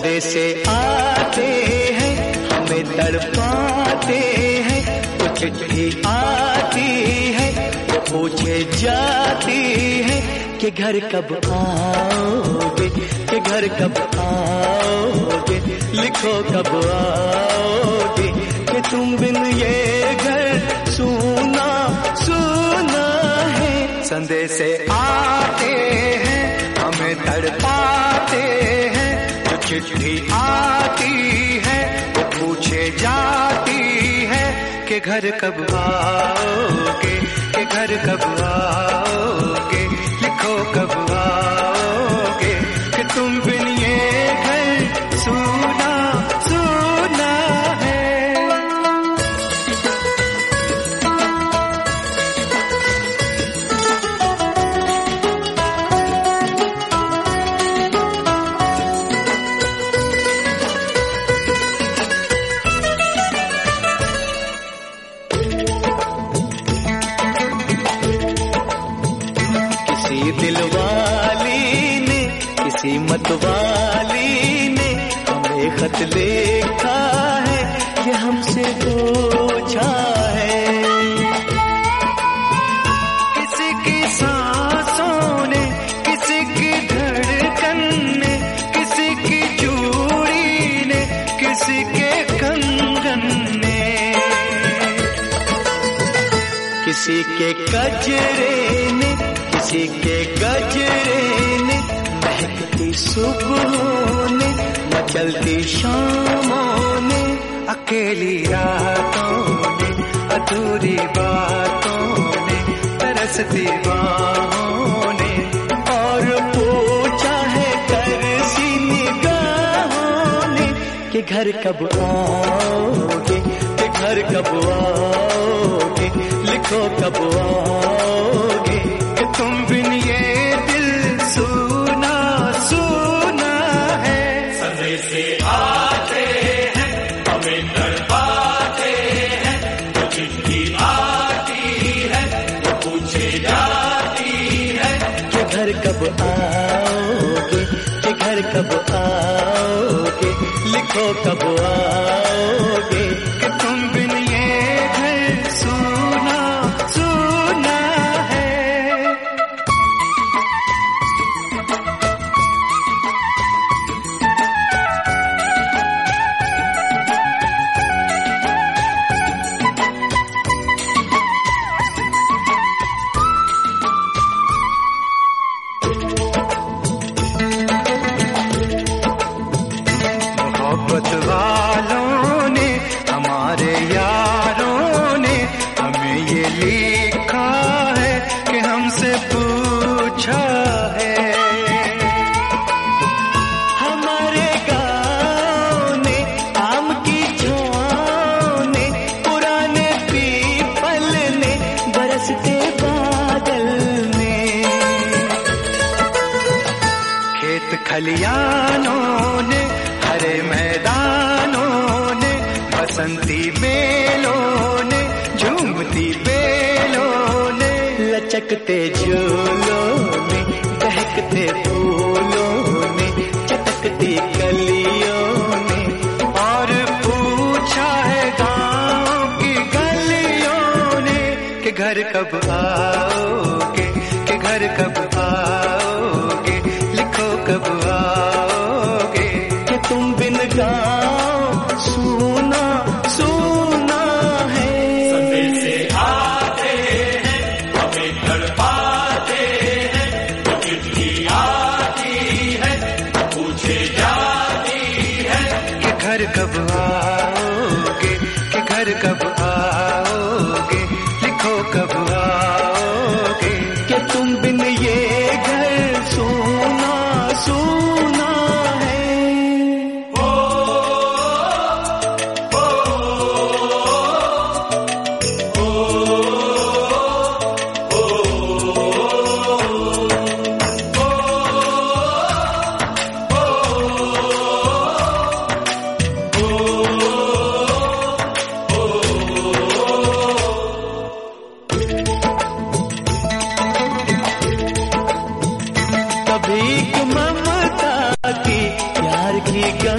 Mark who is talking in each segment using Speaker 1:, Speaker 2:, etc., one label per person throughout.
Speaker 1: संदेशे आते हैं, हमें तड़पाते हैं। कुछ चिट्ठी आती है, वो पूछे जाती है कि घर कब आओगे, कि घर कब आओगे, लिखो कब आओगे, कि तुम बिन ये घर सूना सूना है। संदेशे आते हैं, हमें तड़पाते हैं। जो चिट्ठी आती है, वो पूछे जाती है कि घर कब आओगे, कि घर कब आओगे, लिखो कब आओगे, कि तुम बिन ये घर सूना सूना है। दिलवाली ने, किसी मतवाली ने हमें खत लिखा है, ये हमसे पूछा है। किसी की सांसों ने, किसी की धड़कन ने, किसी की चूड़ी ने, किसी के कंगन ने, किसी के गजरे ने, किसी के गजरे ने, महकती सुबहों ने, मचलती शामों ने, अकेली रातों ने, अधूरी बातों ने, तरसती बाहों ने, और पूछा है तरसी निगाहों ने कि घर कब आओगे, कि घर कब आओगे, लिखो कब आओगे, तुम बिन ये दिल सूना सूना है।
Speaker 2: संदेशे आते हैं, हमें तड़पाते हैं। जो चिट्ठी आती है, वो पूछे जाती है
Speaker 1: कि घर कब आओगे, कि घर कब आओगे, लिखो कब आओगे, कि तुम बिन ये घर सूना सूना है। मोहब्बत वालों ने, हमारे यारों ने हमें ये लिखा है कि हमसे पूछा है। हमारे गाँव ने, आम की छाँव ने, पुराने पीपल ने, बरसते बादल ने, खेत खलियानों ने, हरे मैदानों ने, बसंती मेलों ने, झूमती बेलों ने, लचकते झूलों ने, बहकते फूलों ने, चटकती कलियों ने, और पूछा है गाँव की गलियों ने कि घर कब आओगे, कि घर कब आओगे, लिखो कब आओगे, कि तुम बिन गाँव सूना सूना है।
Speaker 2: संदेशे आते हैं, हमें तड़पाते हैं। जो चिट्ठी आती है, पूछे जाती है
Speaker 1: कि घर कब आओगे, कि घर कब आओगे, लिखो कब आओगे, कि तुम बिन ये घर सूना सूना है।
Speaker 2: ओ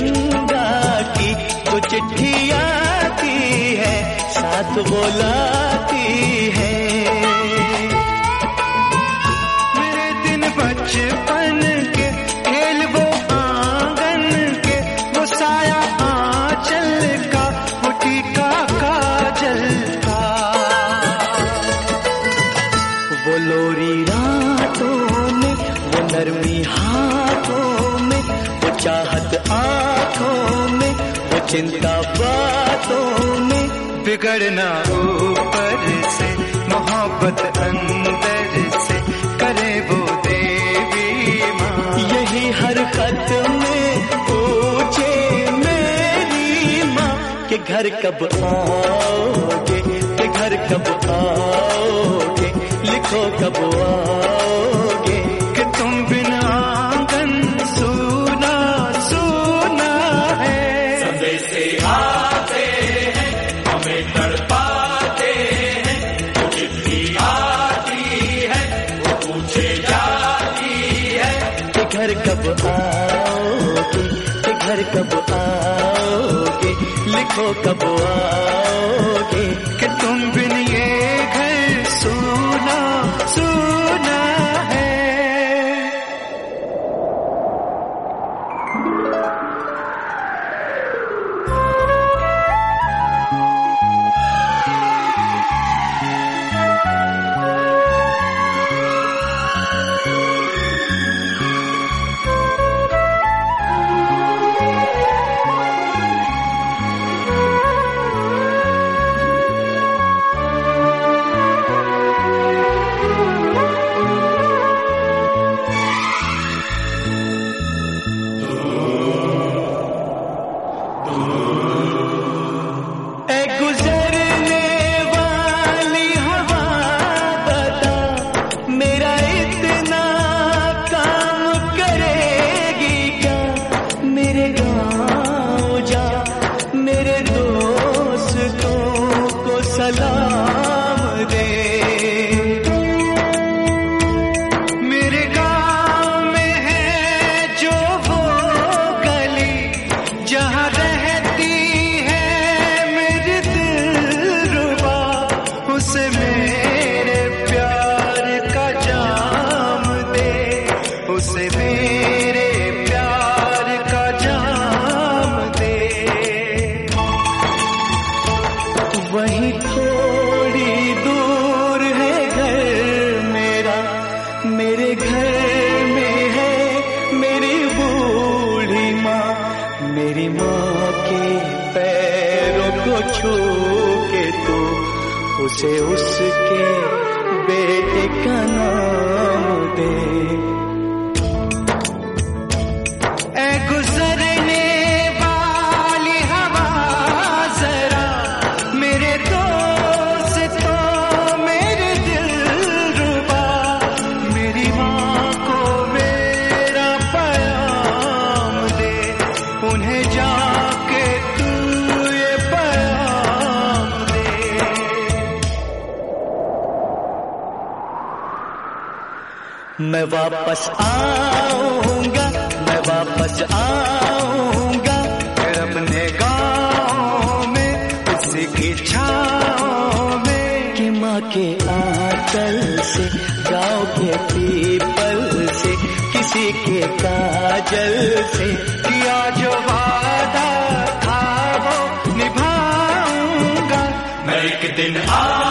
Speaker 1: गंगा की वो चिट्ठी आती है, साथ बुलाती है। मेरे दिन बचपन के खेल वो आंगन के, वो साया आंचल का, वो टीका काजल का, वो लोरी रातों में, वो नरमी हाथों में, वो चाहत आंखों में, वो चिंता बातों में। बिगड़ना ऊपर से, मोहब्बत अंदर से, करे वो देवी माँ। यही हर खत में पूछे मेरी माँ कि घर कब आओगे, कि घर कब आओगे, लिखो कब आओगे, कि तुम बिना आंगन सूना सूना है।
Speaker 2: संदेशे आते हैं, हमें तड़पाते हैं, वो चिट्ठी आती है, वो पूछे जाती है
Speaker 1: कि घर कब आओगे, कि घर कब आओगे, लिखो कब आओगे, कि तुम बिन ये घर सूना सूना है। सलाम दे, मेरे गाँव में है जो वो गली, जहाँ रहती है मेरी दिलरुबा, उसे मेरे प्यार का जाम दे, उसे मेरे प्यार का जाम दे। वहीं थोड़ी दूर है घर मेरा, मेरे घर में है मेरी बूढ़ी माँ, मेरी माँ के पैरों को छू के तू उसे उसके बेटे का नाम दे। ऐ गुजरने वाली हवा जरा, मेरे दोस्तों मेरे दिलरुबा, मेरी माँ को मेरा पैगाम दे, उन्हें जाके तू ये पैगाम दे। मैं वापस आऊंगा, मैं वापस आऊंगा, फिर अपने गाँव में उसी की छाँव में, कि माँ के आंचल से, गाँव के पीपल से, किसी के काजल से, किया जो वादा था वो निभाऊंगा।
Speaker 2: मैं एक दिन